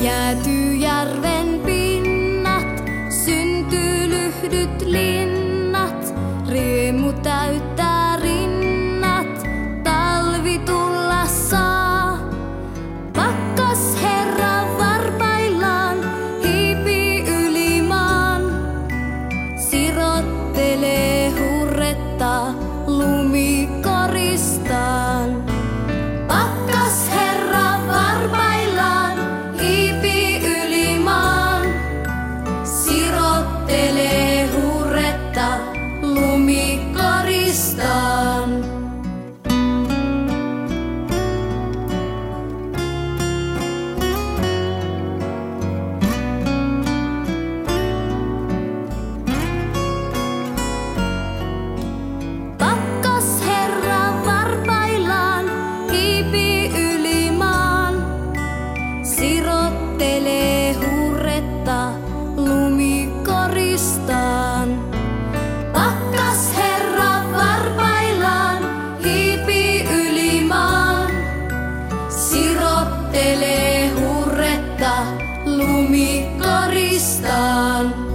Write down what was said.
Jäätyy järven pinnat, syntyy lyhdyt linnat, riemu täyttää rinnat, talvi tulla saa. Pakkas herra varpaillaan hiipii yli maan, sirottelee hurretta lumikoristaan. Pakkas herra varpaillaan hiipii yli maan, sirottelee hurretta lumikoristaan. Pakkas herra varpaillaan hiipii yli maan, sirottelee hurretta lumikoristaan. Pakkas herra varpaillaan hiipii yli maan, sirottelee hurretta lumikoristaan.